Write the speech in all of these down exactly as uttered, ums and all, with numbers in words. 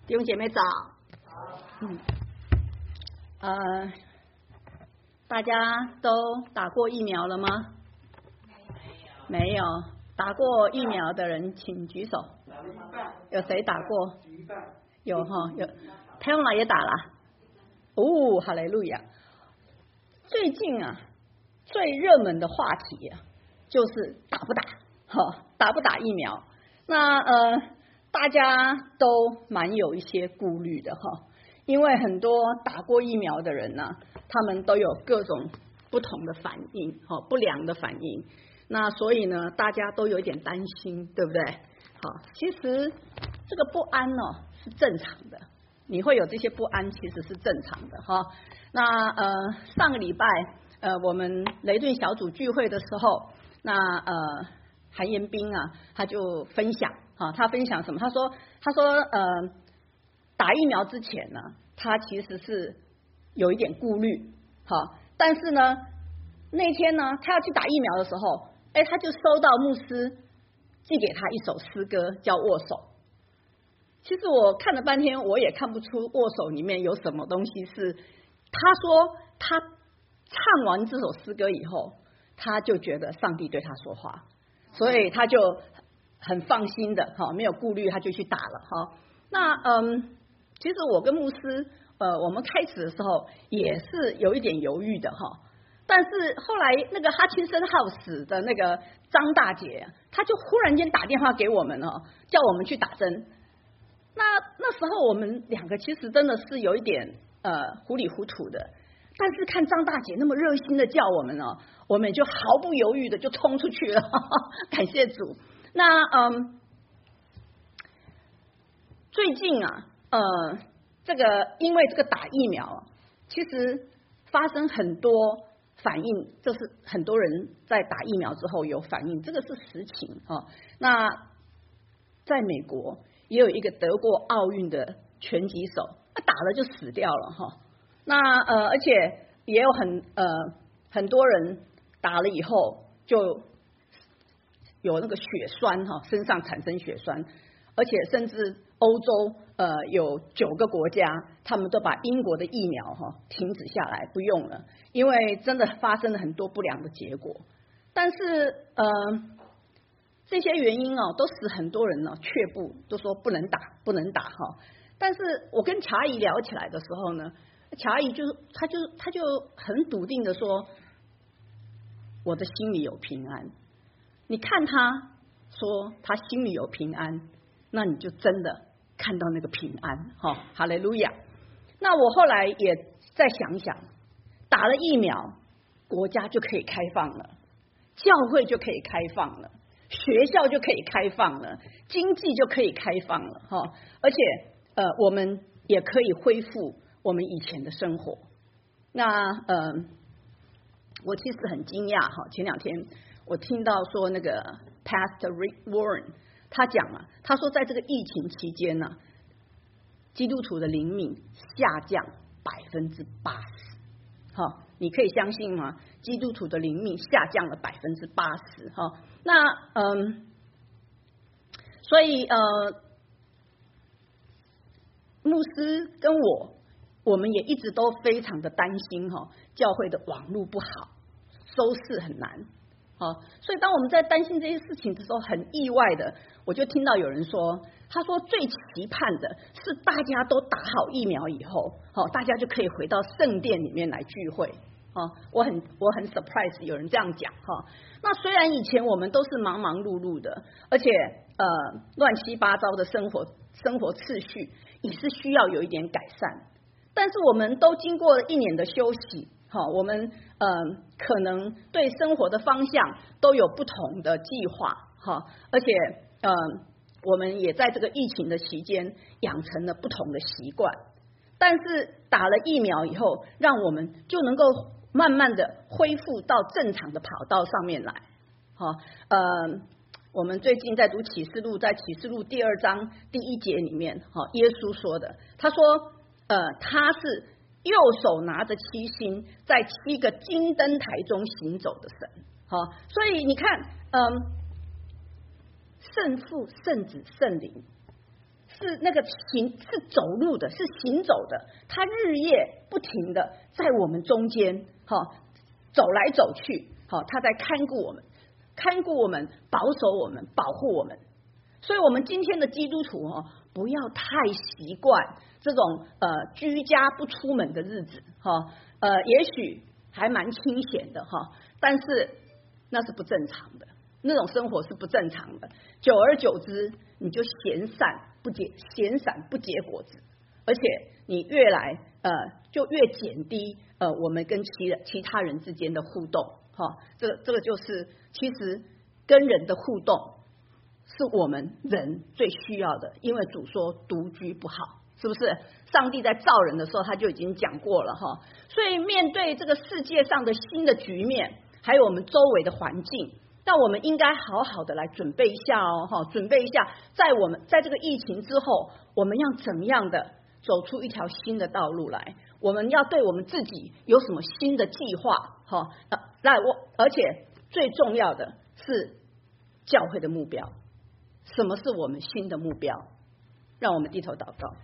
弟兄姐妹早。嗯，呃，大家都打过疫苗了吗？没有。打过疫苗的人请举手。有谁打过？有哈，有。太阳老也打了。哦，哈利路亚。最近啊，最热门的话题啊，就是打不打，哈，打不打疫苗？那呃，大家都蛮有一些顾虑的哈，因为很多打过疫苗的人呢、啊，他们都有各种不同的反应，哈，不良的反应。那所以呢，大家都有一点担心，对不对？好，其实这个不安呢、哦、是正常的，你会有这些不安，其实是正常的哈。那呃，上个礼拜呃，我们雷顿小组聚会的时候，那呃。韩延斌啊，他就分享啊，他分享什么？他说，他说，呃，打疫苗之前呢，他其实是有一点顾虑，好，但是呢，那天呢，他要去打疫苗的时候，哎，他就收到牧师寄给他一首诗歌，叫《握手》。其实我看了半天，我也看不出《握手》里面有什么东西是。他说他唱完这首诗歌以后，他就觉得上帝对他说话。所以他就很放心的哈，没有顾虑，他就去打了哈。那嗯，其实我跟牧师呃，我们开始的时候也是有一点犹豫的哈。但是后来那个哈钦森 House 的那个张大姐，她就忽然间打电话给我们哦，叫我们去打针。那那时候我们两个其实真的是有一点呃糊里糊涂的。但是看张大姐那么热心的叫我们哦，我们也就毫不犹豫的就冲出去了，呵呵，感谢主。那嗯，最近啊，呃，这个因为这个打疫苗，其实发生很多反应，就是很多人在打疫苗之后有反应，这个是实情哈、哦。那在美国也有一个得过奥运的拳击手，他打了就死掉了哈。哦那呃，而且也有很呃很多人打了以后就有那个血栓哈，身上产生血栓，而且甚至欧洲呃有九个国家，他们都把英国的疫苗哈停止下来不用了，因为真的发生了很多不良的结果。但是呃这些原因哦，都使很多人呢却步，都说不能打，不能打哈。但是我跟乔姨聊起来的时候呢。乔阿姨就他就他就很笃定的说，我的心里有平安。你看他说他心里有平安，那你就真的看到那个平安哈，哈利路亚。那我后来也再想想，打了疫苗，国家就可以开放了，教会就可以开放了，学校就可以开放了，经济就可以开放了哈，而且呃我们也可以恢复我们以前的生活。那呃，我其实很惊讶哈，前两天我听到说那个 Pastor Rick Warren 他讲啊，他说在这个疫情期间呢、啊，基督徒的灵命下降百分之八十。好，你可以相信吗？基督徒的灵命下降了百分之八十。哈，那嗯，所以呃，牧师跟我。我们也一直都非常的担心哈，教会的网络不好，收视很难，好，所以当我们在担心这些事情的时候，很意外的，我就听到有人说，他说最期盼的是大家都打好疫苗以后，好，大家就可以回到圣殿里面来聚会，啊，我很我很 surprise 有人这样讲哈。那虽然以前我们都是忙忙碌碌的，而且呃乱七八糟的生活生活次序也是需要有一点改善。但是我们都经过了一年的休息，好，我们呃可能对生活的方向都有不同的计划，哈，而且呃我们也在这个疫情的期间养成了不同的习惯。但是打了疫苗以后，让我们就能够慢慢的恢复到正常的跑道上面来，好，呃我们最近在读启示录，在启示录第二章第一节里面，哈，耶稣说的，他说。呃，他是右手拿着七星，在七个金灯台中行走的神，好，所以你看，嗯，圣父、圣子、圣灵是那个七行是走路的，是行走的，他日夜不停的在我们中间，哈、哦，走来走去，好、哦，他在看顾我们，看顾我们，保守我们，保护我们。所以，我们今天的基督徒哦，不要太习惯这种呃居家不出门的日子，哈、哦，呃，也许还蛮清闲的哈、哦，但是那是不正常的。那种生活是不正常的，久而久之，你就闲散不结，闲散不结果子，而且你越来呃就越减低呃我们跟其其他人之间的互动，哈、哦，这个这个就是其实跟人的互动是我们人最需要的，因为主说独居不好，是不是？上帝在造人的时候他就已经讲过了哈，所以面对这个世界上的新的局面，还有我们周围的环境。那我们应该好好的来准备一下哦，哈，准备一下，在我们在这个疫情之后，我们要怎么样的走出一条新的道路来？我们要对我们自己有什么新的计划？哈，来我，而且最重要的是教会的目标，什么是我们新的目标？让我们低头祷告。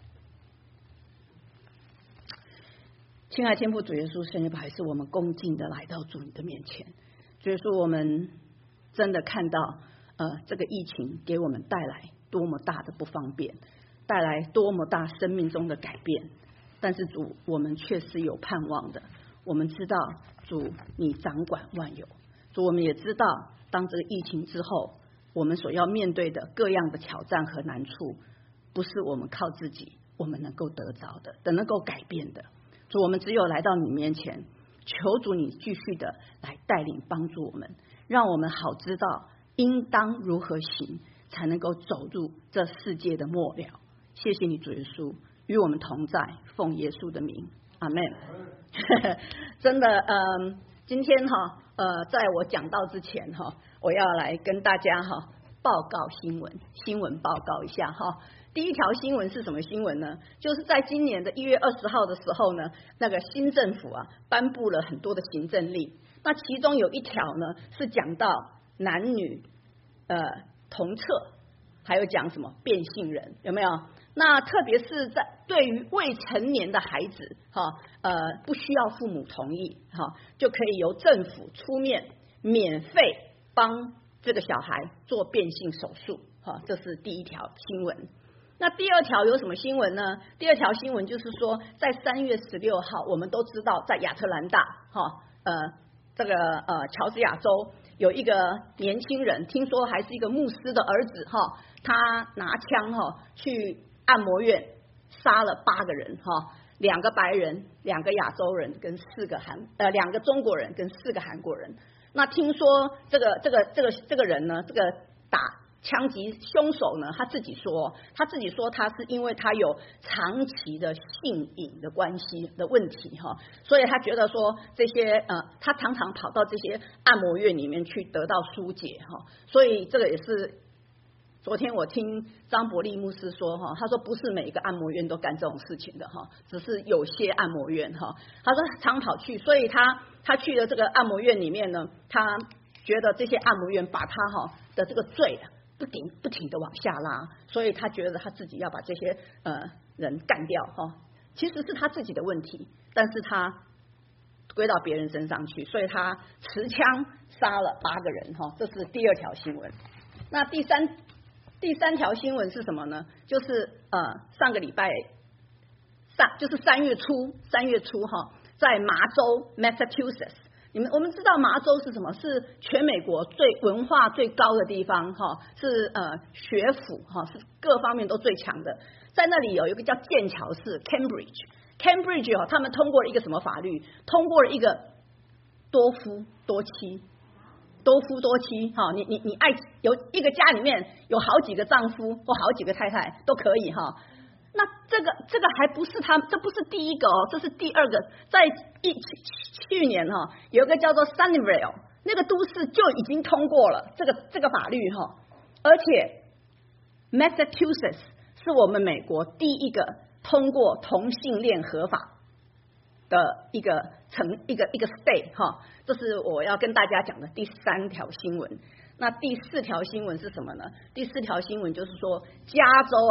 亲爱天父主耶稣，圣灵还是我们恭敬的来到主你的面前，主耶稣，我们真的看到，呃，这个疫情给我们带来多么大的不方便，带来多么大生命中的改变。但是主，我们却是有盼望的。我们知道，主你掌管万有。主，我们也知道，当这个疫情之后，我们所要面对的各样的挑战和难处，不是我们靠自己我们能够得着的，的能够改变的。主，我们只有来到你面前，求主你继续的来带领帮助我们。让我们好知道应当如何行，才能够走入这世界的末了。谢谢你主耶稣，与我们同在，奉耶稣的名，阿们。真的，嗯，今天哈，呃，在我讲道之前哈，我要来跟大家哈报告新闻，新闻报告一下哈。第一条新闻是什么新闻呢？就是在今年的一月二十号的时候呢，那个新政府啊颁布了很多的行政令。那其中有一条呢，是讲到男女呃同厕，还有讲什么变性人，有没有？那特别是在对于未成年的孩子，哈呃不需要父母同意，哈就可以由政府出面免费帮这个小孩做变性手术，哈，这是第一条新闻。那第二条有什么新闻呢？第二条新闻就是说，在三月十六号，我们都知道在亚特兰大，哈呃。这个呃，乔治亚州有一个年轻人，听说还是一个牧师的儿子哈，他拿枪哈去按摩院杀了八个人哈，两个白人，两个亚洲人跟四个韩呃两个中国人跟四个韩国人。那听说这个这个这个这个人呢，这个打枪击凶手呢，他自己说，他自己说他是因为他有长期的性瘾的关系的问题哈，所以他觉得说这些呃，他常常跑到这些按摩院里面去得到疏解哈，所以这个也是昨天我听张伯利牧师说哈，他说不是每一个按摩院都干这种事情的哈，只是有些按摩院哈，他说常跑去，所以他他去了这个按摩院里面呢，他觉得这些按摩院把他哈的这个罪不停不停的往下拉，所以他觉得他自己要把这些呃人干掉哈，其实是他自己的问题，但是他归到别人身上去，所以他持枪杀了八个人哈，这是第二条新闻。那第三第三条新闻是什么呢？就是呃上个礼拜三就是三月初三月初哈，在麻州 Massachusetts。你们我们知道麻州是什么？是全美国最文化最高的地方哈，是呃学府哈，是各方面都最强的。在那里有一个叫剑桥市 Cambridge，Cambridge 哈，他们通过了一个什么法律？通过了一个多夫多妻，多夫多妻哈，你你你爱有一个家里面有好几个丈夫或好几个太太都可以哈。那这个这个还不是他，这不是第一个哦，这是第二个。在一去年哈、哦，有一个叫做 Sunnyvale 那个都市就已经通过了这个这个法律哈、哦，而且 Massachusetts 是我们美国第一个通过同性恋合法的一个城一个一个 state 哈、哦，这是我要跟大家讲的第三条新闻。那第四条新闻是什么呢？第四条新闻就是说，加州啊。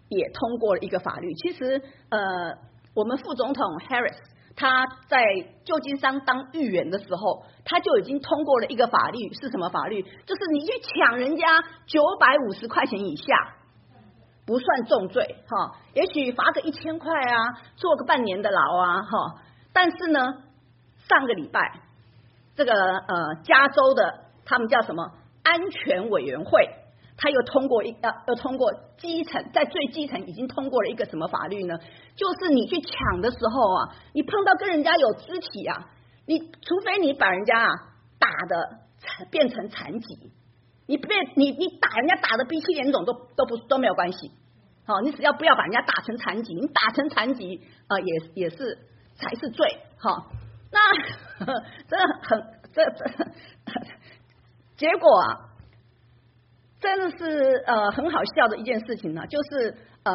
也通过了一个法律。其实呃，我们副总统 Harris 他在旧金山当议员的时候，他就已经通过了一个法律，是什么法律？就是你去抢人家九百五十块钱以下不算重罪哈，也许罚个一千块啊，坐个半年的牢啊哈。但是呢，上个礼拜这个呃加州的他们叫什么安全委员会，他又通过一呃又通过基层，在最基层已经通过了一个什么法律呢？就是你去抢的时候啊，你碰到跟人家有肢体啊，你除非你把人家啊打的变成残疾，你被你你打人家打的鼻青脸肿都都不都没有关系，好、哦，你只要不要把人家打成残疾，你打成残疾啊、呃、也也是才是罪，好、哦，那这很这这结果啊。真的是呃很好笑的一件事情呢、啊，就是呃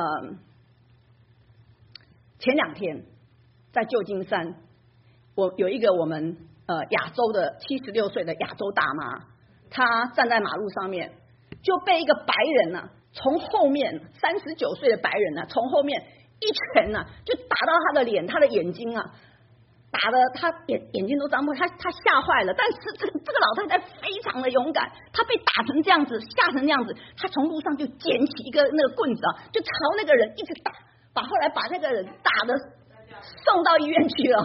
前两天在旧金山，我有一个我们呃亚洲的七十六岁的亚洲大妈，她站在马路上面就被一个白人呢、啊、从后面三十九岁的白人呢、啊、从后面一拳呢、啊、就打到她的脸，她的眼睛啊。打的他眼眼睛都张不开，他他吓坏了。但是这个这个老太太非常的勇敢，她被打成这样子，吓成这样子，她从路上就捡起一个那个棍子啊，就朝那个人一直打，把后来把那个人打的送到医院去了。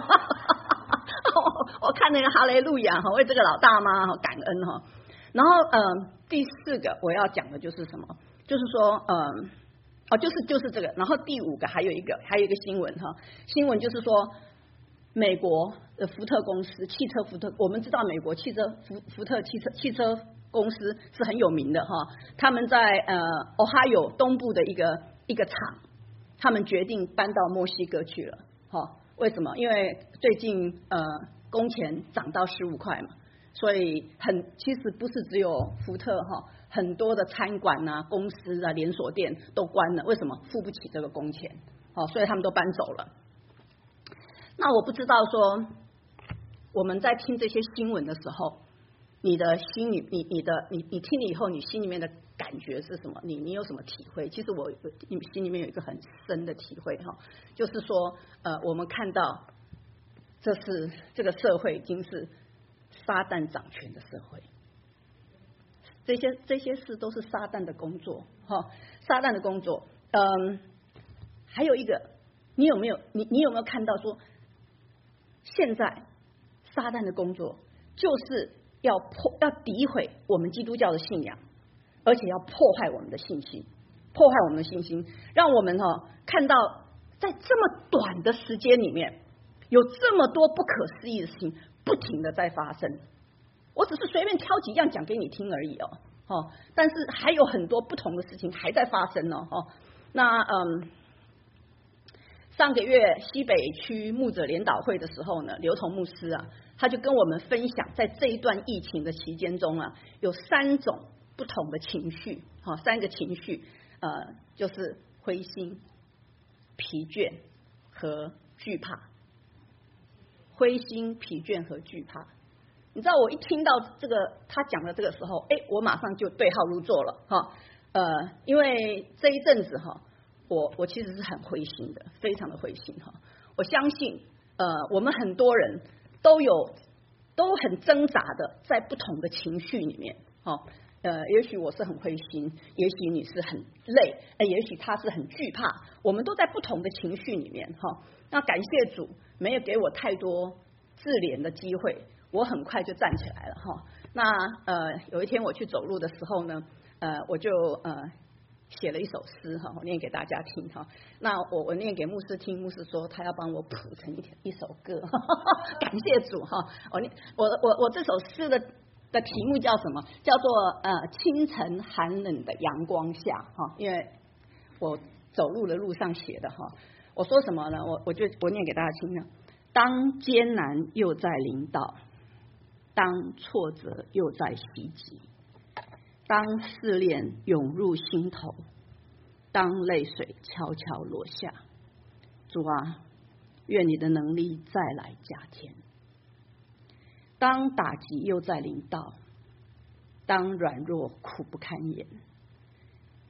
我看那个哈雷路亚哈，为这个老大妈哈感恩哈。然后嗯、呃，第四个我要讲的就是什么？就是说嗯。呃哦，就是就是这个。然后第五个还有一个还有一个新闻哈，新闻就是说。美国的福特公司，汽车福特，我们知道美国汽车福福特汽车汽车公司是很有名的哈。他们在呃 Ohio 东部的一个一个厂，他们决定搬到墨西哥去了哈。为什么？因为最近呃工钱涨到十五块嘛，所以很其实不是只有福特哈，很多的餐馆啊、公司啊、连锁店都关了。为什么？付不起这个工钱，好，所以他们都搬走了。那我不知道说我们在听这些新闻的时候，你的心里，你你的你你听了以后，你心里面的感觉是什么？你你有什么体会？其实我你心里面有一个很深的体会哈，就是说呃，我们看到这是这个社会已经是撒旦掌权的社会，这些这些事都是撒旦的工作哈，撒旦的工作。嗯，还有一个，你有没有你你有没有看到说？现在撒旦的工作就是要破要诋毁我们基督教的信仰，而且要破坏我们的信心，破坏我们的信心，让我们哦看到在这么短的时间里面，有这么多不可思议的事情不停的在发生。我只是随便挑几样讲给你听而已哦，哦，但是还有很多不同的事情还在发生哦，哦，那嗯。上个月西北区牧者联导会的时候呢，刘同牧师啊，他就跟我们分享，在这一段疫情的期间中啊，有三种不同的情绪，哈，三个情绪，呃，就是灰心、疲倦和惧怕。灰心、疲倦和惧怕。你知道，我一听到这个他讲的这个时候，哎，我马上就对号入座了，哈，呃，因为这一阵子哈。我我其实是很灰心的，非常的灰心哈。我相信，呃，我们很多人都有都很挣扎的在不同的情绪里面，哈，呃，也许我是很灰心，也许你是很累，呃，也许他是很惧怕，我们都在不同的情绪里面，哈。那感谢主，没有给我太多自怜的机会，我很快就站起来了，哈。那呃，有一天我去走路的时候呢，呃，我就呃。写了一首诗哈，我念给大家听哈。那我我念给牧师听，牧师说他要帮我谱成一一首歌，呵呵感谢主哈。我念我我我这首诗的的题目叫什么？叫做呃清晨寒冷的阳光下哈，因为我走路的路上写的哈。我说什么呢？我我就我念给大家听了。当艰难又在临到，当挫折又在袭击。当试炼涌入心头，当泪水悄悄落下，主啊，愿你的能力再来加添。当打击又在临到，当软弱苦不堪言，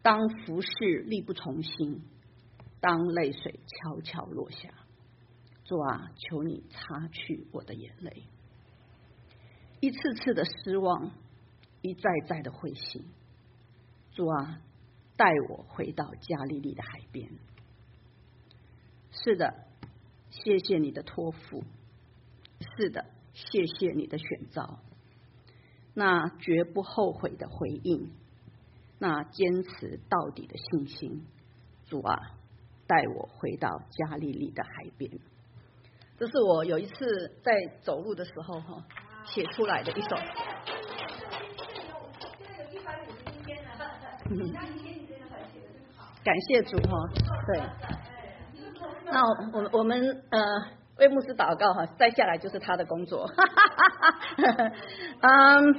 当服事力不从心，当泪水悄悄落下，主啊，求你擦去我的眼泪。一次次的失望，一再再的灰心，主啊，带我回到加利利的海边。是的，谢谢你的托付，是的，谢谢你的选召，那绝不后悔的回应，那坚持到底的信心。主啊，带我回到加利利的海边。这是我有一次在走路的时候哈写出来的一首。嗯，感谢主哈，对。那我们我们呃为牧师祷告哈，再下来就是他的工作。嗯，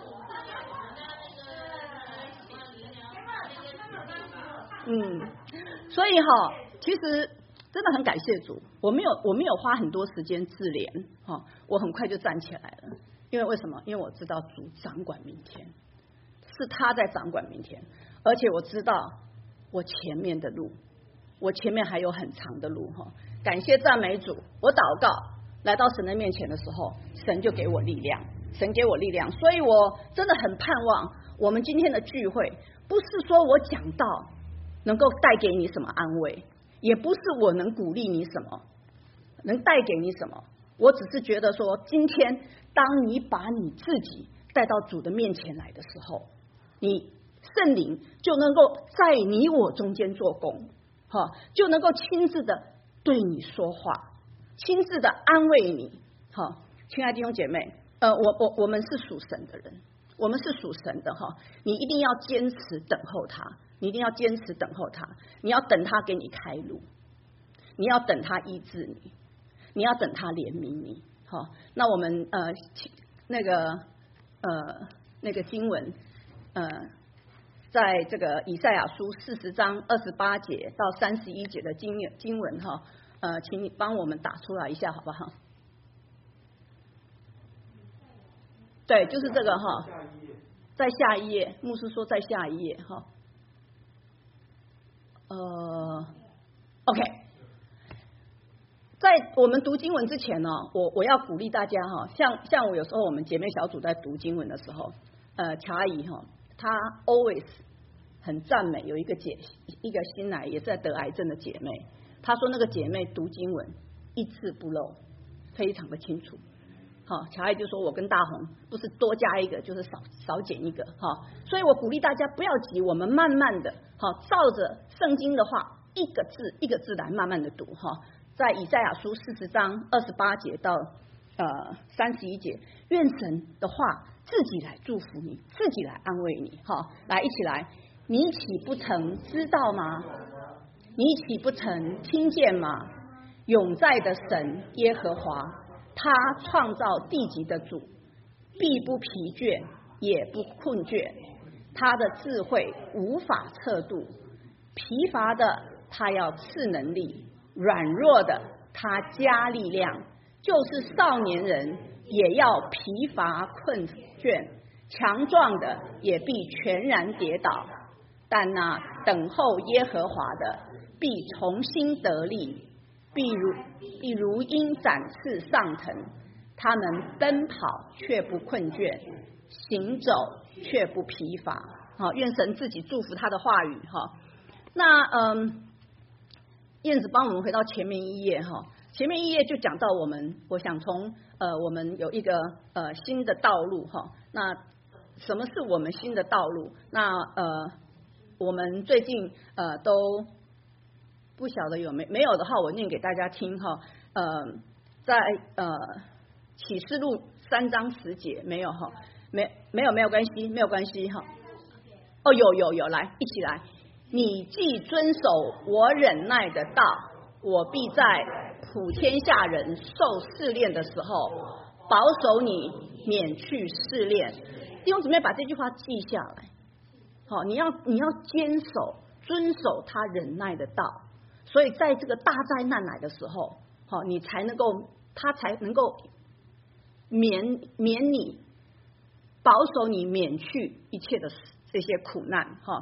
嗯，所以哈，其实真的很感谢主，我没有我没有花很多时间自怜哈，我很快就站起来了。因为为什么？因为我知道主掌管明天。是他在掌管明天，而且我知道我前面的路，我前面还有很长的路哈。感谢赞美主，我祷告来到神的面前的时候，神就给我力量，神给我力量，所以我真的很盼望我们今天的聚会，不是说我讲道能够带给你什么安慰，也不是我能鼓励你什么，能带给你什么，我只是觉得说，今天当你把你自己带到主的面前来的时候，你圣灵就能够在你我中间做工，哈，就能够亲自的对你说话，亲自的安慰你，哈，亲爱的弟兄姐妹，呃，我我我们是属神的人，我们是属神的哈，你一定要坚持等候他，你一定要坚持等候他，你要等他给你开路，你要等他医治你，你要等他怜悯你，哈，那我们呃那个呃那个经文。呃，在这个以赛亚书四十章二十八节到三十一节的经经文哈，呃，请你帮我们打出来一下好不好？对，就是这个哈，在下一页，牧师说在下一页哈。呃 ，OK， 在我们读经文之前呢，我我要鼓励大家哈，像像我有时候我们姐妹小组在读经文的时候，呃，乔阿姨哈。她 always 很赞美有一个姐一个新来也是在得癌症的姐妹，她说那个姐妹读经文一字不漏，非常的清楚。好，乔爱就说我跟大红不是多加一个就是少少减一个哈，所以我鼓励大家不要急，我们慢慢的好照着圣经的话一个字一个字来慢慢的读哈，在以赛亚书四十章二十八节到呃三十一节，愿神的话自己来祝福你，自己来安慰你，哈，来一起来，你岂不曾知道吗？你岂不曾听见吗？永在的神耶和华，他创造地极的主，必不疲倦，也不困倦，他的智慧无法测度，疲乏的他要赐能力，软弱的他加力量，就是少年人也要疲乏困倦，强壮的也必全然跌倒，但那等候耶和华的必重新得力，必如必如鹰展翅上腾，他们奔跑却不困倦，行走却不疲乏。好，愿神自己祝福他的话语哈。那嗯，燕子帮我们回到前面一页哈，前面一页就讲到我们，我想从呃我们有一个呃新的道路哈。那什么是我们新的道路？那呃我们最近呃都不晓得有没没有的话，我念给大家听哈。呃，在呃启示录三章十节没有哈，没没有没有关系，没有关系哈。哦，有有有，来一起来。你既遵守我忍耐的道，我必在普天下人受试炼的时候，保守你免去试炼。弟兄姊妹，把这句话记下来。好，你要你要坚守遵守他忍耐的道，所以在这个大灾难来的时候，好，你才能够他才能够免免你保守你免去一切的这些苦难哈。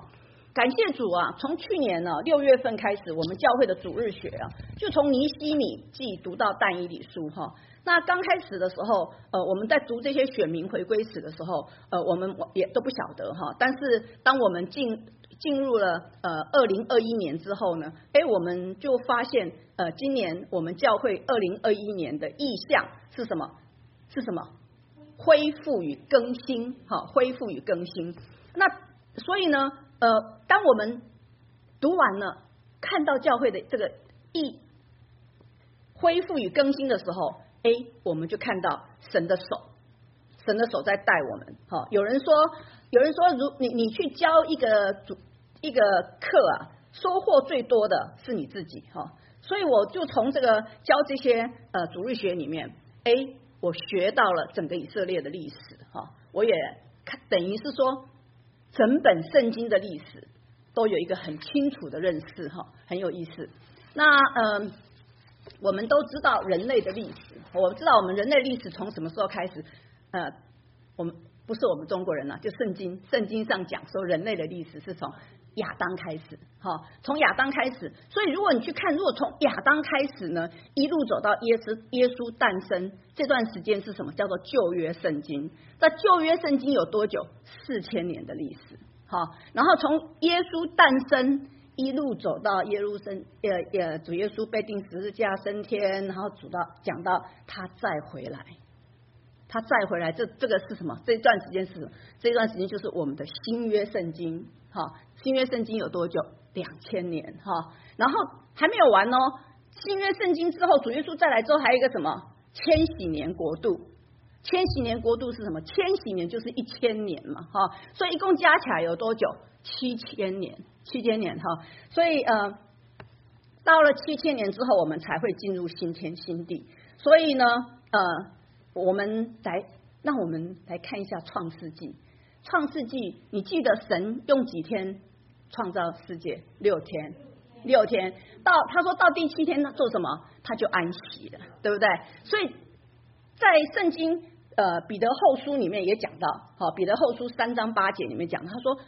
感谢主啊，从去年呢六月份开始，我们教会的主日学啊，就从尼希米记读到但以理书哈。那刚开始的时候，呃，我们在读这些选民回归史的时候，呃，我们也都不晓得哈。但是当我们进进入了呃二零二一年之后呢，哎，我们就发现呃，今年我们教会二零二一年的意向是什么？是什么？恢复与更新，哈，恢复与更新。那所以呢，呃，当我们读完了，看到教会的这个意恢复与更新的时候，哎，我们就看到神的手，神的手在带我们。哈，有人说，有人说，如你你去教一个主一个课啊，收获最多的是你自己。哈，所以我就从这个教这些呃主日学里面，哎，我学到了整个以色列的历史。哈，我也看等于是说，整本圣经的历史都有一个很清楚的认识。哈，很有意思。那呃。我们都知道人类的历史，我知道我们人类历史从什么时候开始？呃，我们不是我们中国人了，就圣经，圣经上讲说人类的历史是从亚当开始，哈，从亚当开始。所以如果你去看，如果从亚当开始呢，一路走到耶稣耶稣诞生这段时间是什么？叫做旧约圣经。在旧约圣经有多久？四千年的历史，好，然后从耶稣诞生。一路走到耶路撒呃呃，主耶稣被钉十字架升天，然后主到讲到他再回来，他再回来，这这个是什么？这段时间是什么？这段时间就是我们的新约圣经，哈，新约圣经有多久？两千年，哈，然后还没有完哦。新约圣经之后，主耶稣再来之后，还有一个什么？千禧年国度。千禧年国度是什么？千禧年就是一千年嘛，哈，所以一共加起来有多久？七千年，七千年哈，所以呃，到了七千年之后，我们才会进入新天新地。所以呢，呃，我们来，让我们来看一下创世纪。创世纪，你记得神用几天创造世界？六天，六天。到他说到第七天，他做什么？他就安息了，对不对？所以在圣经呃彼得后书里面也讲到，好，彼得后书三章八节里面讲，他说。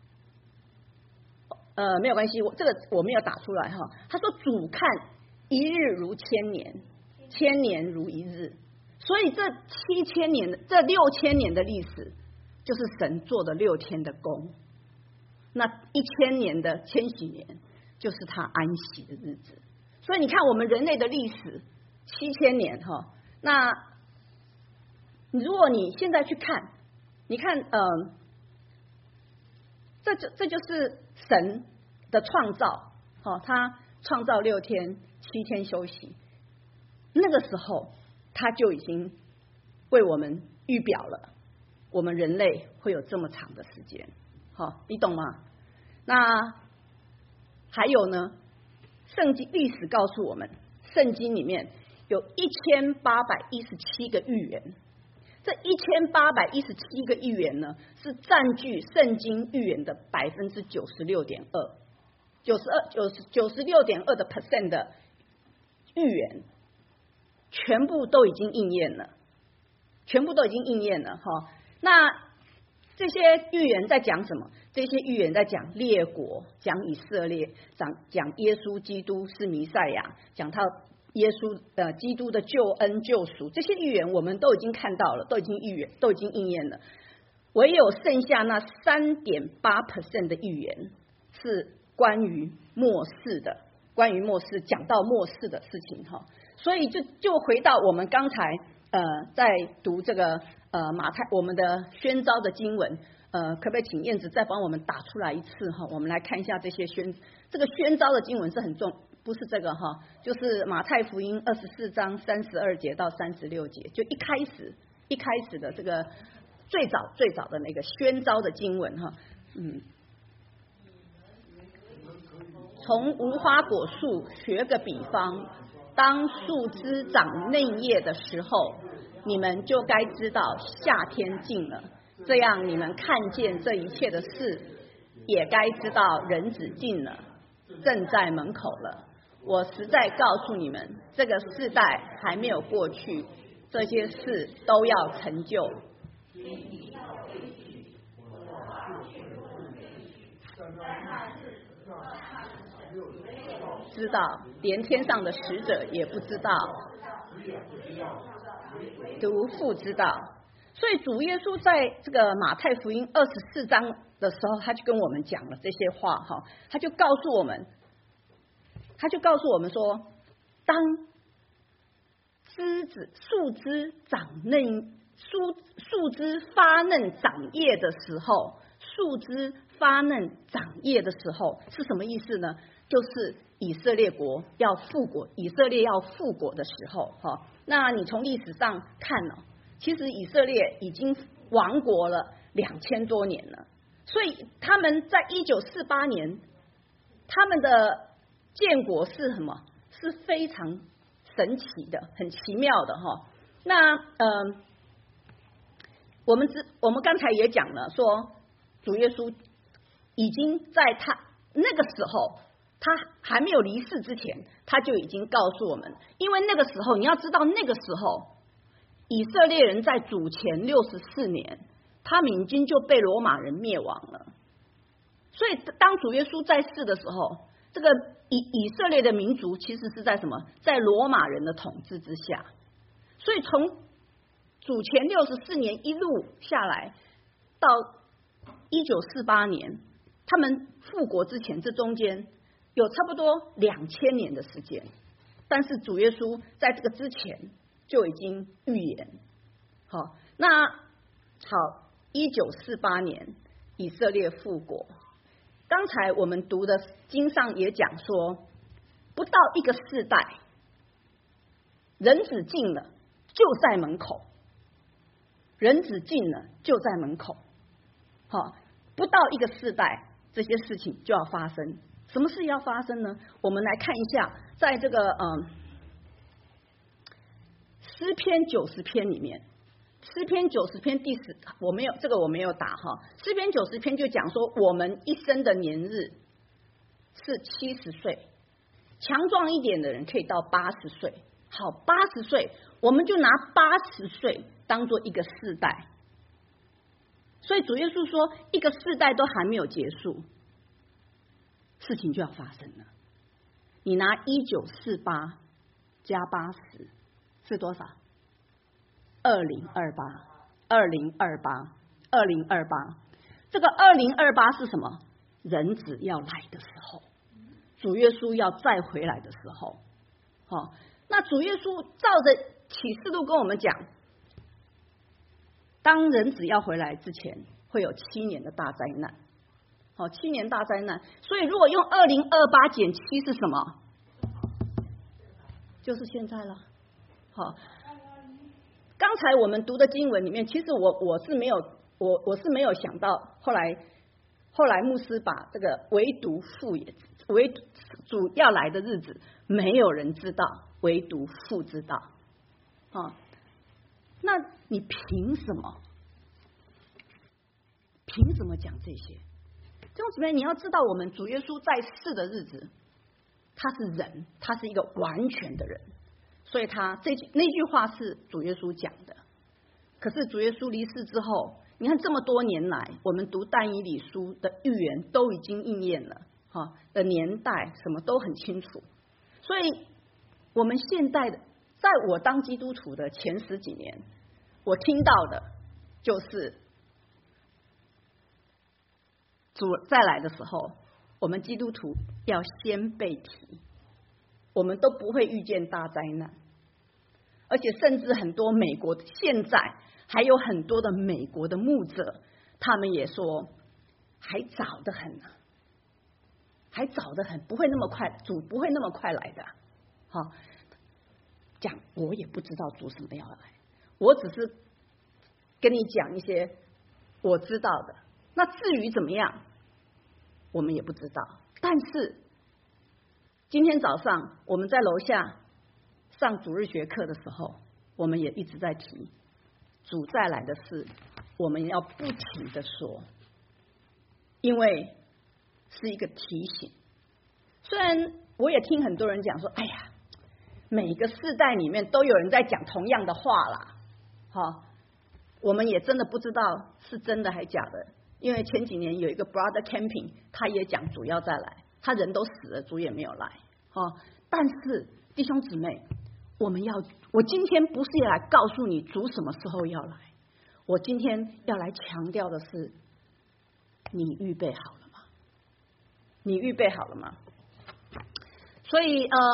呃，没有关系，我这个我没有打出来哈。他说：“主看一日如千年，千年如一日。”所以这七千年的、这六千年的历史，就是神做的六天的工。那一千年的千禧年，就是他安息的日子。所以你看，我们人类的历史七千年哈。那如果你现在去看，你看，呃。这就这就是神的创造，好，他创造六天，七天休息。那个时候，他就已经为我们预表了，我们人类会有这么长的时间，好，你懂吗？那还有呢？圣经历史告诉我们，圣经里面有一千八百一十七个预言。这一千八百一十七个预言呢，是占据圣经预言的百分之九十六点二，九十二九十九十六点二的 percent 的预言，全部都已经应验了，全部都已经应验了哈。那这些预言在讲什么？这些预言在讲列国，讲以色列，讲讲耶稣基督是弥赛亚，讲他。耶稣呃，基督的救恩救赎，这些预言我们都已经看到了，都已经预言，都已经应验了。唯有剩下那三点八 percent 的预言是关于末世的，关于末世讲到末世的事情哈。所以就就回到我们刚才呃在读这个呃马太我们的宣召的经文，呃，可不可以请燕子再帮我们打出来一次哈？我们来看一下这些宣这个宣召的经文是很重。不是这个哈，就是马太福音二十四章三十二节到三十六节，就一开始一开始的这个最早最早的那个宣召的经文哈，嗯，从无花果树学个比方，当树枝长嫩叶的时候，你们就该知道夏天近了，这样你们看见这一切的事，也该知道人子近了，正在门口了。我实在告诉你们，这个世代还没有过去，这些事都要成就。 知道，连天上的使者也不知道，独父知道。所以主耶稣在这个马太福音二十四章的时候，他就跟我们讲了这些话哈，他就告诉我们，他就告诉我们说，当枝子树枝长嫩，树树枝发嫩长叶的时候，树枝发嫩长叶的时候是什么意思呢？就是以色列国要复国，以色列要复国的时候哈。那你从历史上看哦，其实以色列已经亡国了两千多年了，所以他们在一九四八年，他们的建国是什么？是非常神奇的，很奇妙的哈。那呃，我们之我们刚才也讲了，说主耶稣已经在他那个时候，他还没有离世之前，他就已经告诉我们，因为那个时候你要知道，那个时候以色列人在主前六十四年，他们已经就被罗马人灭亡了。所以当主耶稣在世的时候，这个以以色列的民族其实是在什么？在罗马人的统治之下。所以从主前六十四年一路下来，到一九四八年，他们复国之前，这中间有差不多两千年的时间。但是主耶稣在这个之前就已经预言。好，那好，一九四八年以色列复国。刚才我们读的经上也讲说，不到一个世代，人子进了就在门口，人子进了就在门口。好，不到一个世代，这些事情就要发生。什么事要发生呢？我们来看一下，在这个嗯诗篇九十篇里面，诗篇九十篇第十，我没有这个我没有打哈。诗篇九十篇就讲说，我们一生的年日是七十岁，强壮一点的人可以到八十岁。好，八十岁，我们就拿八十岁当做一个世代。所以主耶稣说，一个世代都还没有结束，事情就要发生了。你拿一九四八加八十是多少？二零二八，二零二八，二零二八。这个二零二八是什么？人子要来的时候，主耶稣要再回来的时候。好，那主耶稣照着启示录跟我们讲，当人子要回来之前，会有七年的大灾难。好，七年大灾难。所以如果用二零二八减七是什么？就是现在了。好，刚才我们读的经文里面，其实我我是没有我我是没有想到，后来后来牧师把这个唯独父也唯主要来的日子，没有人知道，唯独父知道。啊，那你凭什么？凭什么讲这些？弟兄姊妹，你要知道，我们主耶稣在世的日子，他是人，他是一个完全的人，所以他这句那句话是主耶稣讲的。可是主耶稣离世之后，你看这么多年来，我们读但以理书的预言都已经应验了，哈的年代什么都很清楚。所以我们现在的，在我当基督徒的前十几年，我听到的就是主再来的时候，我们基督徒要先被提，我们都不会遇见大灾难。而且甚至很多美国现在还有很多的美国的牧者，他们也说还早得很呢，还早得很，不会那么快，主不会那么快来的。好，讲我也不知道主什么要来，我只是跟你讲一些我知道的。那至于怎么样，我们也不知道。但是今天早上我们在楼下上主日学课的时候，我们也一直在提主再来的事，我们要不停的说，因为是一个提醒。虽然我也听很多人讲说，哎呀，每个世代里面都有人在讲同样的话啦，好，我们也真的不知道是真的还假的。 因为前几年有一个 Brother Camping， 他也讲主要再来，他人都死了，主也没有来。哦，但是弟兄姊妹，我们要，我今天不是要来告诉你主什么时候要来，我今天要来强调的是，你预备好了吗？你预备好了吗？所以呃，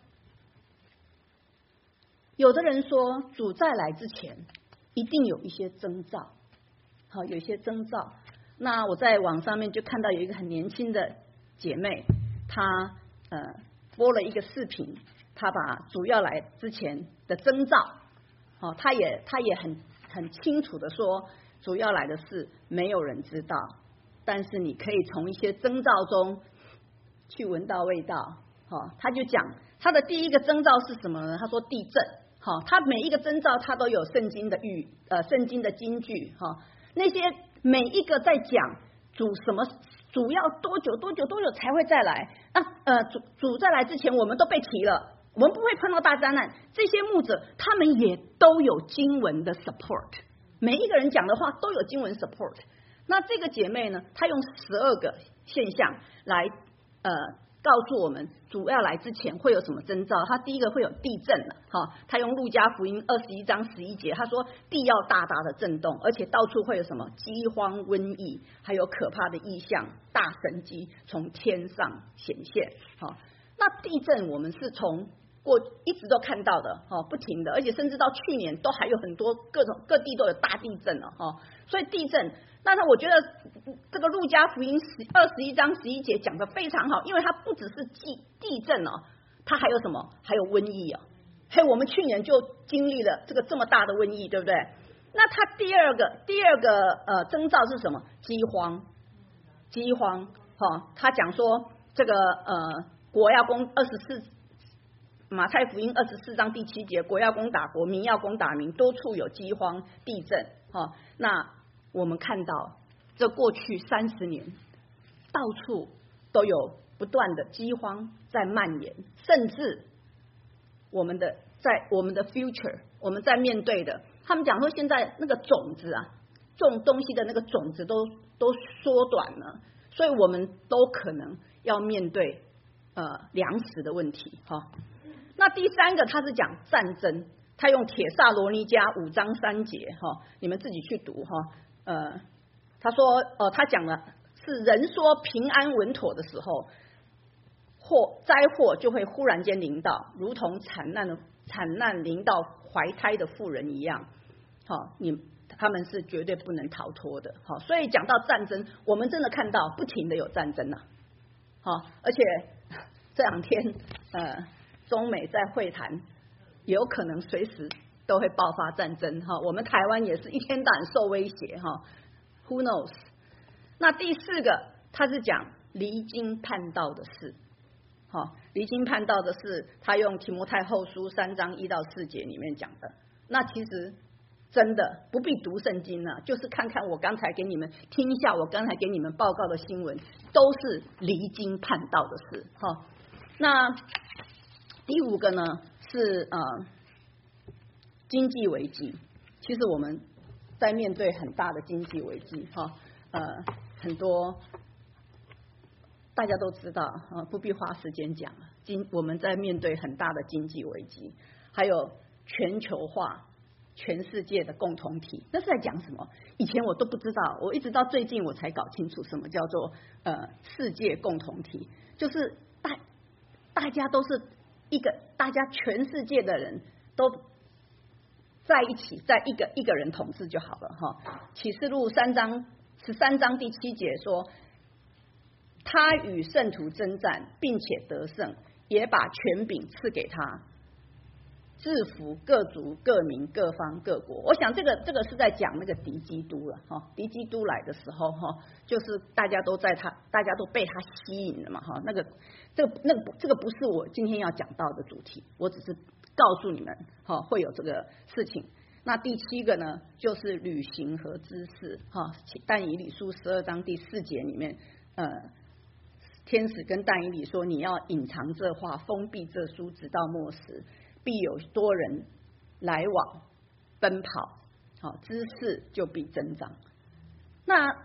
有的人说主再来之前一定有一些征兆，好，有一些征兆。那我在网上面就看到有一个很年轻的姐妹，她呃播了一个视频，她把主要来之前的征兆，哦，她也她也很很清楚的说，主要来的事没有人知道，但是你可以从一些征兆中去闻到味道。哦，他就讲他的第一个征兆是什么呢？他说地震。好、哦，他每一个征兆他都有圣经的预呃圣经的金句哈、哦，那些每一个在讲主什么主要多久多久多久才会再来。那呃主主再来之前我们都被提了，我们不会碰到大灾难。这些牧者他们也都有经文的 support， 每一个人讲的话都有经文 support。那这个姐妹呢，她用十二个现象来呃。告诉我们主要来之前会有什么征兆。他第一个会有地震了，哈，他用路加福音二十一章十一节，他说地要大大的震动，而且到处会有什么饥荒、瘟疫，还有可怕的异象、大神迹从天上显现。好，那地震我们是从过一直都看到的，哈，不停的，而且甚至到去年都还有很多各种各地都有大地震了，哈，所以地震。那他我觉得这个路加福音二十一章十一节讲的非常好，因为它不只是地地震哦，它还有什么？还有瘟疫哦。嘿，我们去年就经历了这个这么大的瘟疫，对不对？那它第二个第二个呃征兆是什么？饥荒，饥荒。哈、哦，他讲说这个呃国要攻二十四马太福音二十四章第七节，国要攻打国，民要攻打民，多处有饥荒、地震。哈、哦，那我们看到这过去三十年，到处都有不断的饥荒在蔓延，甚至我们的在我们的 future， 我们在面对的，他们讲说现在那个种子啊，种东西的那个种子都都缩短了，所以我们都可能要面对呃粮食的问题哈。那第三个他是讲战争，他用帖撒罗尼迦五章三节哈，你们自己去读哈。呃，他说，呃，他讲了是人说平安稳妥的时候，祸灾祸就会忽然间临到，如同惨难的惨难临到怀胎的妇人一样。好、哦，你他们是绝对不能逃脱的。好、哦，所以讲到战争，我们真的看到不停的有战争呐、啊。好、哦，而且这两天呃，中美在会谈，有可能随时都会爆发战争哈，我们台湾也是一天到晚受威胁哈 ，Who knows？ 那第四个，他是讲离经叛道的事，哈，离经叛道的事，他用提摩太后书三章一到四节里面讲的。那其实真的不必读圣经了，就是看看我刚才给你们听一下，我刚才给你们报告的新闻，都是离经叛道的事，哈。那第五个呢是呃。经济危机，其实我们在面对很大的经济危机，哈，呃，很多大家都知道，啊，不必花时间讲了。经我们在面对很大的经济危机，还有全球化、全世界的共同体，那是在讲什么？以前我都不知道，我一直到最近我才搞清楚什么叫做呃世界共同体，就是大大家都是一个，大家全世界的人都在一起，在一个一个人统治就好了哈。启示录三章十三章第七节说，他与圣徒征战，并且得胜，也把权柄赐给他，制服各族各民各方各国。我想这个这个是在讲那个敌基督了哈，敌基督来的时候哈，就是大家都在他，大家都被他吸引了嘛哈。那个这个那个这个不是我今天要讲到的主题，我只是告诉你们哈会有这个事情。那第七个呢，就是旅行和知识哈，但以理书十二章第四节里面，呃，天使跟但以理说，你要隐藏这话，封闭这书，直到末时，必有多人来往奔跑，好，知识就必增长。那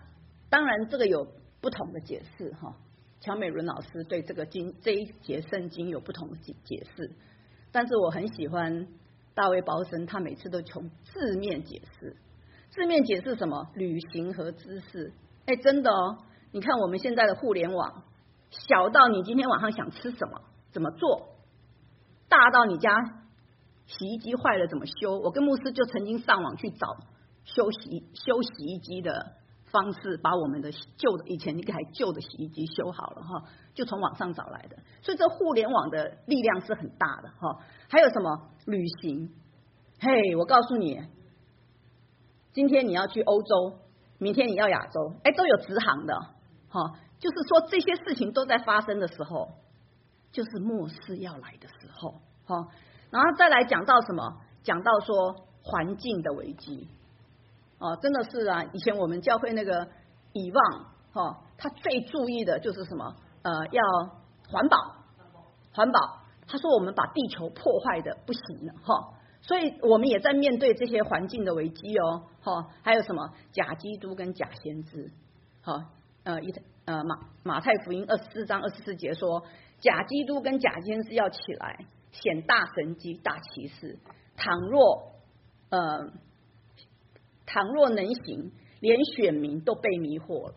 当然这个有不同的解释哈。乔美伦老师对这个经这一节圣经有不同的解释，但是我很喜欢大卫鮑森，他每次都从字面解释。字面解释什么？旅行和知识。哎，真的哦，你看我们现在的互联网，小到你今天晚上想吃什么怎么做，大到你家洗衣机坏了怎么修。我跟牧师就曾经上网去找修洗修洗衣机的方式，把我们的旧的以前那个还旧的洗衣机修好了哈，就从网上找来的。所以这互联网的力量是很大的哈。还有什么旅行？嘿，我告诉你，今天你要去欧洲，明天你要亚洲，哎，都有直航的哈。就是说这些事情都在发生的时候，就是末世要来的时候哈。然后再来讲到什么？讲到说环境的危机。哦，真的是啊！以前我们教会那个以望哈、哦，他最注意的就是什么？呃，要环保，环保。他说我们把地球破坏的不行了哈、哦，所以我们也在面对这些环境的危机哦哈、哦。还有什么假基督跟假先知？好、哦，呃一呃马马太福音二十四章二十四节说，假基督跟假先知要起来显大神迹大奇事，倘若呃。倘若能行，连选民都被迷惑了。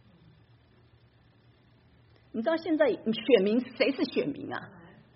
你知道现在选民谁是选民啊？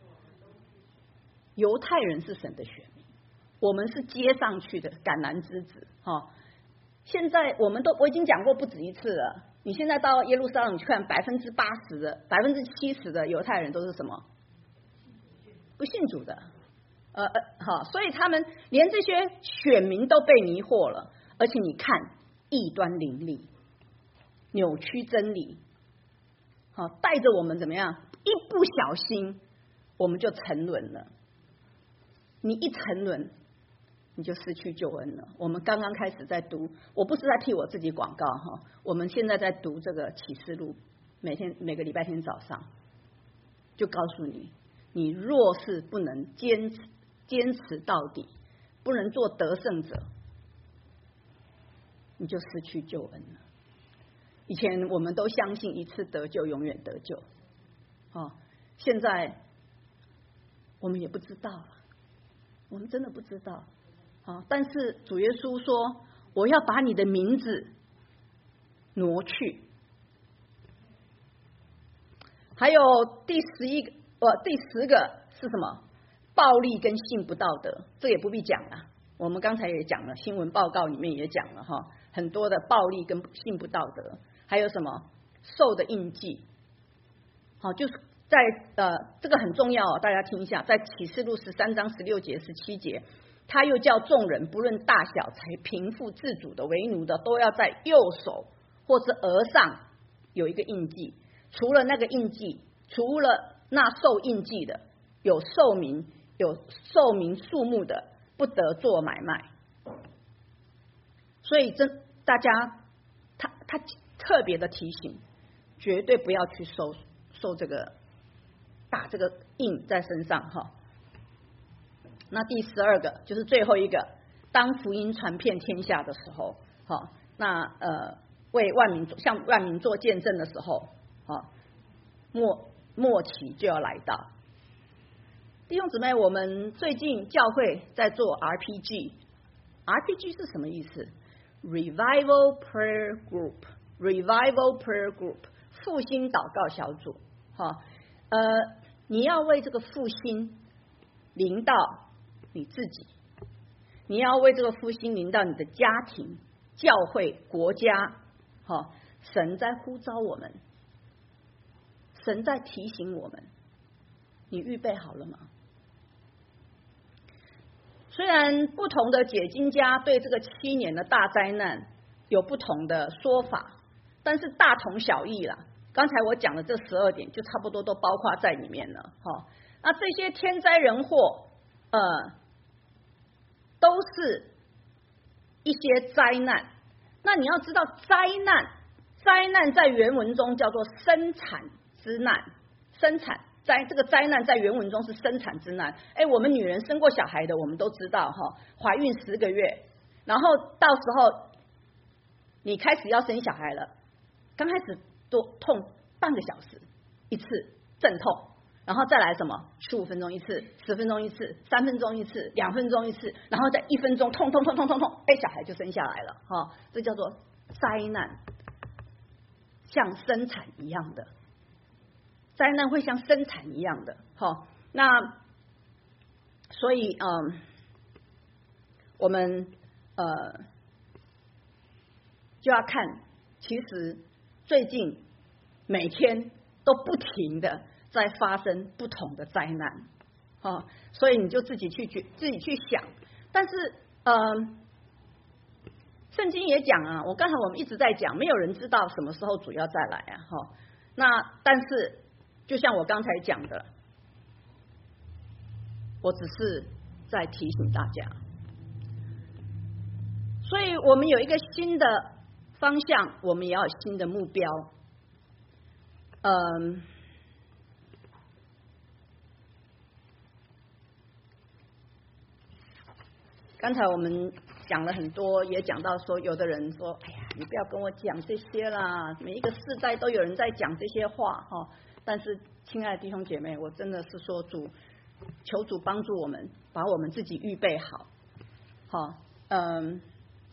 犹太人是神的选民，我们是接上去的橄榄枝子哈、哦。现在我们都我已经讲过不止一次了。你现在到耶路撒冷去看，百分之八十的、百分之七十的犹太人都是什么？不信主的。呃呃，好，所以他们连这些选民都被迷惑了。而且你看，异端林立，扭曲真理，好，带着我们怎么样？一不小心，我们就沉沦了。你一沉沦，你就失去救恩了。我们刚刚开始在读，我不是在替我自己广告哈，我们现在在读这个启示录，每天每个礼拜天早上，就告诉你，你若是不能坚持坚持到底，不能做得胜者。你就失去救恩了。以前我们都相信一次得救永远得救，哦，现在我们也不知道了，我们真的不知道。哦，但是主耶稣说，我要把你的名字挪去。还有第十一个，呃，第十个是什么？暴力跟性不道德，这也不必讲了。我们刚才也讲了，新闻报告里面也讲了哈。很多的暴力跟性不道德，还有什么兽的印记？好，就是在呃，这个很重要哦，大家听一下，在启示录十三章十六节、十七节，他又叫众人不论大小，才贫富自主的、为奴的，都要在右手或是额上有一个印记。除了那个印记，除了那受印记的，有寿民、有寿民数目的，不得做买卖。所以，真大家，他他特别的提醒，绝对不要去受受这个打这个印在身上哈。那第十二个就是最后一个，当福音传遍天下的时候，哈，那呃为万民向万民做见证的时候，哈，末末期就要来到。弟兄姊妹，我们最近教会在做 R P G，R P G 是什么意思？Revival Prayer Group, Revival Prayer Group， 复兴祷告小组，哈，呃，你要为这个复兴临到你自己，你要为这个复兴临到你的家庭、教会、国家，哈，神在呼召我们，神在提醒我们，你预备好了吗？虽然不同的解经家对这个七年的大灾难有不同的说法，但是大同小异啦。刚才我讲的这十二点就差不多都包括在里面了，哈。那这些天灾人祸，呃，都是一些灾难。那你要知道，灾难，灾难在原文中叫做生产之难，生产。灾这个灾难在原文中是生产之难。哎，我们女人生过小孩的，我们都知道哈，怀孕十个月，然后到时候你开始要生小孩了， 刚开始多痛半个小时一次阵痛，然后再来什么十五分钟一次，十分钟一次，三分钟一次，两分钟一次，然后再一分钟痛痛痛痛痛痛，哎，小孩就生下来了哈、哦，这叫做灾难，像生产一样的灾难会像生产一样的哈、哦，那所以嗯，我们呃就要看，其实最近每天都不停的在发生不同的灾难，哦，所以你就自己去去自己去想。但是，呃，圣经也讲啊，我刚才我们一直在讲，没有人知道什么时候主要再来啊，哈、哦。那但是，就像我刚才讲的，我只是在提醒大家，所以我们有一个新的方向，我们也要有新的目标，嗯。刚才我们讲了很多，也讲到说，有的人说：“哎呀，你不要跟我讲这些啦，每一个世代都有人在讲这些话哈。”但是，亲爱的弟兄姐妹，我真的是说主，求主帮助我们，把我们自己预备好，好，嗯，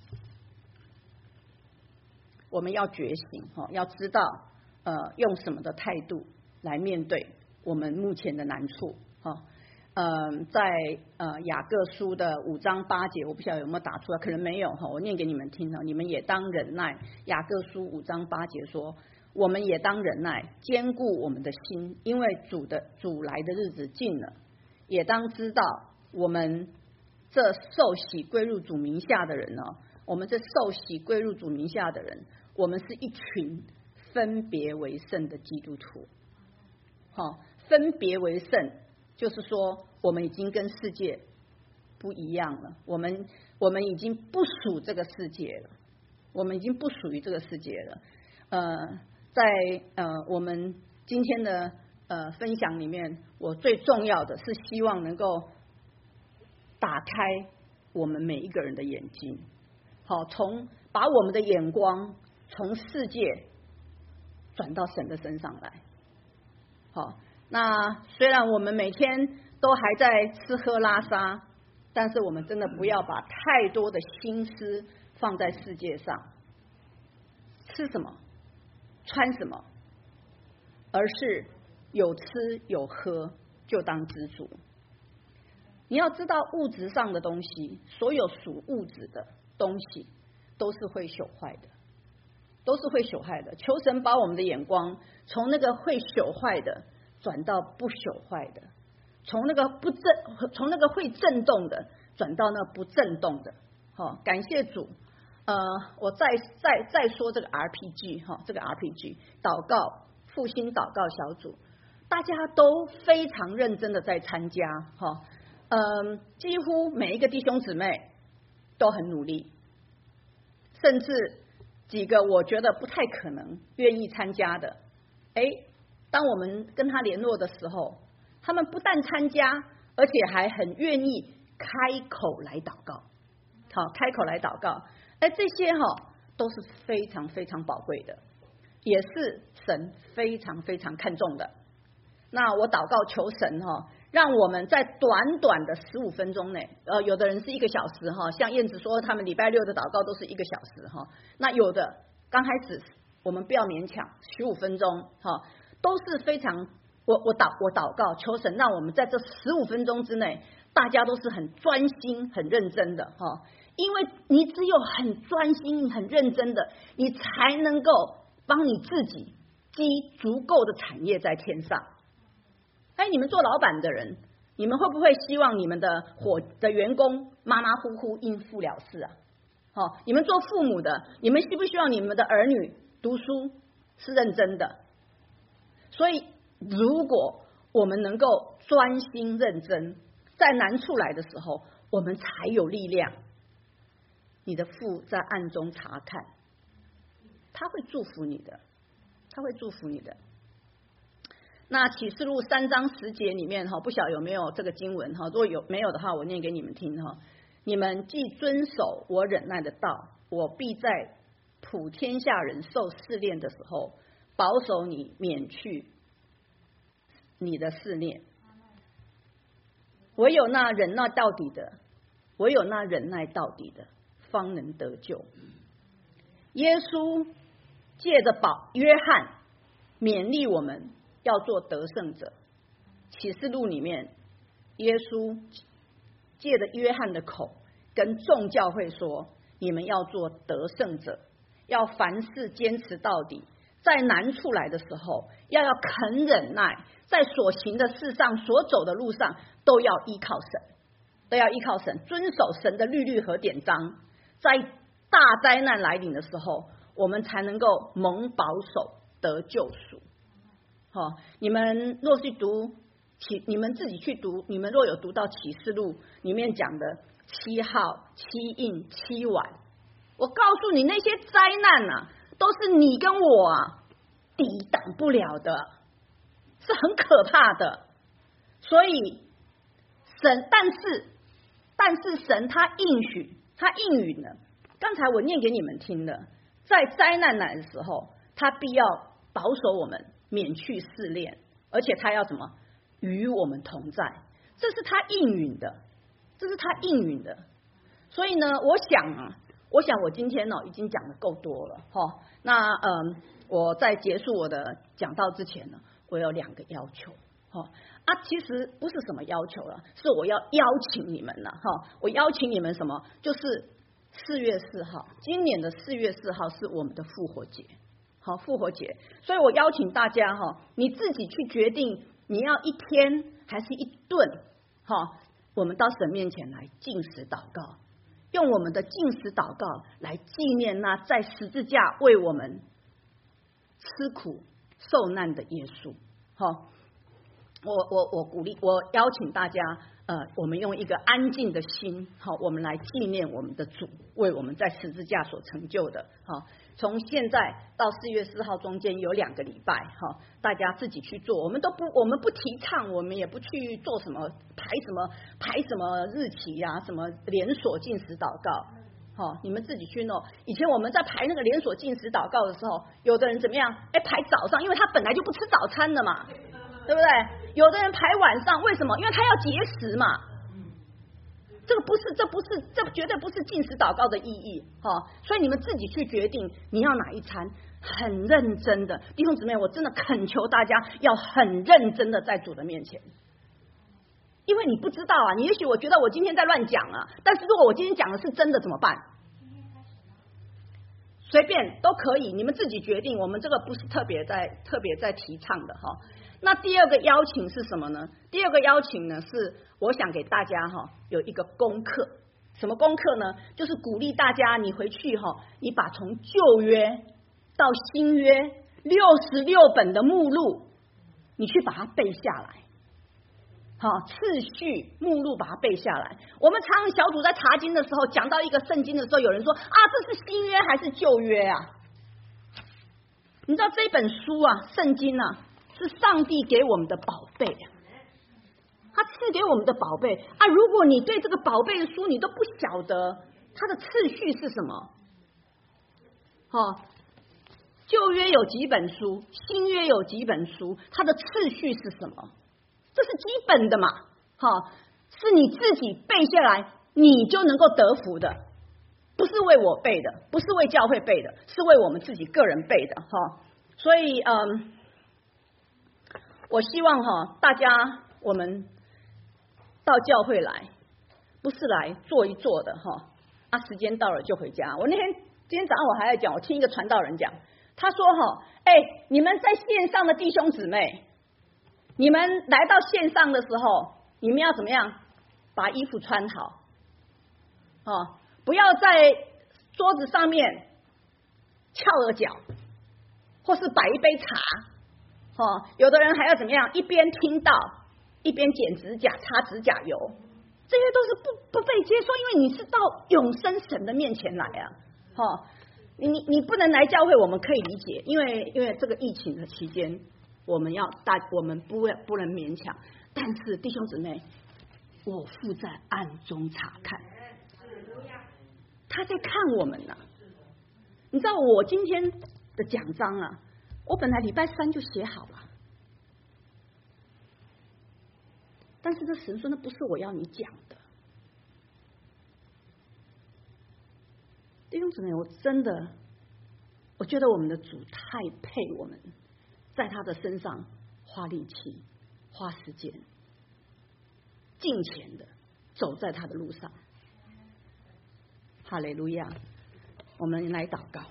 我们要觉醒哈，要知道呃，用什么的态度来面对我们目前的难处哈。嗯，在呃雅各书的五章八节，我不晓得有没有打出来，可能没有哈，我念给你们听哈，你们也当忍耐。雅各书五章八节说，我们也当忍耐，坚固我们的心，因为主的主来的日子近了。也当知道，我们这受洗归入主名下的人呢，我们这受洗归入主名下的人，我们是一群分别为圣的基督徒。好，分别为圣。就是说，我们已经跟世界不一样了，我们我们已经不属这个世界了，我们已经不属于这个世界了。呃，在呃我们今天的呃分享里面，我最重要的是希望能够打开我们每一个人的眼睛，好，从把我们的眼光从世界转到神的身上来，好。那虽然我们每天都还在吃喝拉撒，但是我们真的不要把太多的心思放在世界上，吃什么穿什么，而是有吃有喝就当知足。你要知道，物质上的东西，所有属物质的东西都是会朽坏的，都是会朽坏的。求神把我们的眼光从那个会朽坏的转到不朽坏的，从那个不震，从那个会震动的转到那不震动的。好，感谢主。呃，我再再再说这个 R P G 哈，这个 R P G 祷告复兴祷告小组，大家都非常认真的在参加哈，嗯，几乎每一个弟兄姊妹都很努力，甚至几个我觉得不太可能愿意参加的，哎。当我们跟他联络的时候，他们不但参加，而且还很愿意开口来祷告。好，开口来祷告，哎，这些哈、哦、都是非常非常宝贵的，也是神非常非常看重的。那我祷告求神哈、哦，让我们在短短的十五分钟内，呃，有的人是一个小时哈，像燕子说他们礼拜六的祷告都是一个小时哈，那有的刚开始我们不要勉强十五分钟哈。都是非常，我我祷我祷告求神，让我们在这十五分钟之内，大家都是很专心、很认真的哈。因为你只有很专心、很认真的，你才能够帮你自己积足够的产业在天上。哎，你们做老板的人，你们会不会希望你们的伙的员工马马虎虎应付了事啊？好，你们做父母的，你们希不希望你们的儿女读书是认真的？所以，如果我们能够专心认真，在难处来的时候，我们才有力量。你的父在暗中查看，他会祝福你的，他会祝福你的。那启示录三章十节里面哈，不晓得有没有这个经文哈？如果有没有的话，我念给你们听哈。你们既遵守我忍耐的道，我必在普天下人受试炼的时候，保守你免去你的试炼。唯有那忍耐到底的，唯有那忍耐到底的，方能得救。耶稣借着保约翰勉励我们要做得胜者。启示录里面，耶稣借着约翰的口跟众教会说，你们要做得胜者，要凡事坚持到底，在难处来的时候要要肯忍耐，在所行的事上所走的路上都要依靠神，都要依靠神，遵守神的律律和典章，在大灾难来临的时候，我们才能够蒙保守得救赎。哦，你们若是读启，你们自己去读，你们若有读到启示录里面讲的七号、七印、七碗，我告诉你，那些灾难啊，都是你跟我啊抵挡不了的，是很可怕的。所以神，但是但是神他应许，他应允了。刚才我念给你们听的，在灾难来的时候，他必要保守我们，免去试炼，而且他要什么？与我们同在，这是他应允的，这是他应允的。所以呢，我想啊，我想我今天呢、哦、已经讲的够多了哈、哦。那嗯，我在结束我的讲道之前呢，我有两个要求哈、哦、啊，其实不是什么要求了，是我要邀请你们了哈、哦。我邀请你们什么？就是四月四号，今年的四月四号是我们的复活节，好，复活节。所以我邀请大家哈、哦，你自己去决定。你要一天还是一顿？哈，我们到神面前来禁食祷告，用我们的禁食祷告来纪念那在十字架为我们吃苦受难的耶稣。哈，我我我鼓励，我邀请大家，呃，我们用一个安静的心，好，我们来纪念我们的主为我们在十字架所成就的。好，从现在到四月四号中间有两个礼拜，哈，大家自己去做。我们都不，我们不提倡，我们也不去做什么排什么排什么日期呀、啊，什么连锁禁食祷告，好，你们自己去弄。以前我们在排那个连锁禁食祷告的时候，有的人怎么样？哎，排早上，因为他本来就不吃早餐的嘛，对不对？有的人排晚上，为什么？因为他要节食嘛。这个不是，这不是，这绝对不是禁食祷告的意义哈、哦。所以你们自己去决定你要哪一餐，很认真的，弟兄姊妹，我真的恳求大家要很认真的在主的面前，因为你不知道啊，你也许我觉得我今天在乱讲啊，但是如果我今天讲的是真的怎么办？随便都可以，你们自己决定。我们这个不是特别在特别在提倡的哈。那第二个邀请是什么呢？第二个邀请呢是我想给大家哈有一个功课，什么功课呢？就是鼓励大家你回去哈，你把从旧约到新约六十六本的目录，你去把它背下来。好，次序目录把它背下来。我们常常小组在查经的时候，讲到一个圣经的时候，有人说啊，这是新约还是旧约啊？你知道这本书啊，圣经啊，是上帝给我们的宝贝啊，他赐给我们的宝贝啊。如果你对这个宝贝的书你都不晓得它的次序是什么，哦，旧约有几本书，新约有几本书，它的次序是什么？这是基本的嘛，哈、哦，是你自己背下来，你就能够得福的，不是为我背的，不是为教会背的，是为我们自己个人背的，哈、哦。所以，嗯，我希望哈、哦，大家我们到教会来，不是来坐一坐的，哈、哦，啊，时间到了就回家。我那天今天早上我还在讲，我听一个传道人讲，他说哈，哎，你们在线上的弟兄姊妹。你们来到线上的时候，你们要怎么样？把衣服穿好，哦，不要在桌子上面翘着脚，或是摆一杯茶，哦，有的人还要怎么样？一边听到，一边剪指甲、擦指甲油，这些都是不不被接受，因为你是到永生神的面前来啊，哦，你你不能来教会，我们可以理解，因为因为这个疫情的期间。我们要大，我们不不能勉强，但是弟兄姊妹，我父在暗中查看，他在看我们呢、啊。 你知道我今天的讲章啊，我本来礼拜三就写好了，但是这神说那不是我要你讲的。弟兄姊妹，我真的，我觉得我们的主太配我们在他的身上花力气、花时间、尽前的走在他的路上。哈利路亚！我们来祷告。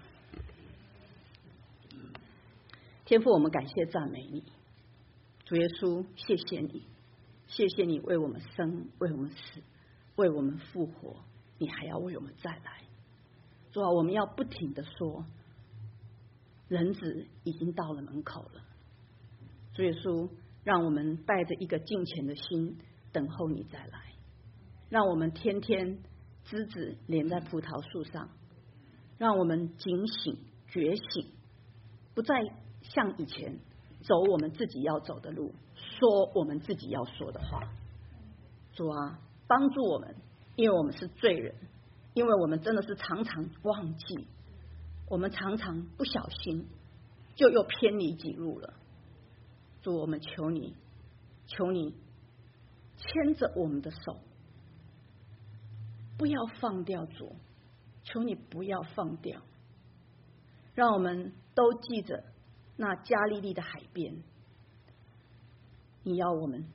天父，我们感谢赞美你，主耶稣，谢谢你，谢谢你为我们生，为我们死，为我们复活，你还要为我们再来。主啊，我们要不停的说，人子已经到了门口了。主耶稣，让我们带着一个敬虔的心等候你再来，让我们天天枝子连在葡萄树上，让我们警醒觉醒，不再像以前走我们自己要走的路，说我们自己要说的话。主啊，帮助我们，因为我们是罪人，因为我们真的是常常忘记，我们常常不小心就又偏离己路了。主，我们求你，求你牵着我们的手，不要放掉。主，求你不要放掉，让我们都记着那加利利的海边，你要我们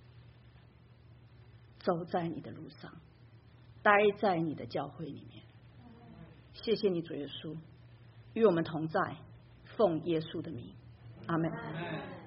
走在你的路上，待在你的教会里面。谢谢你主耶稣，与我们同在，奉耶稣的名，阿们。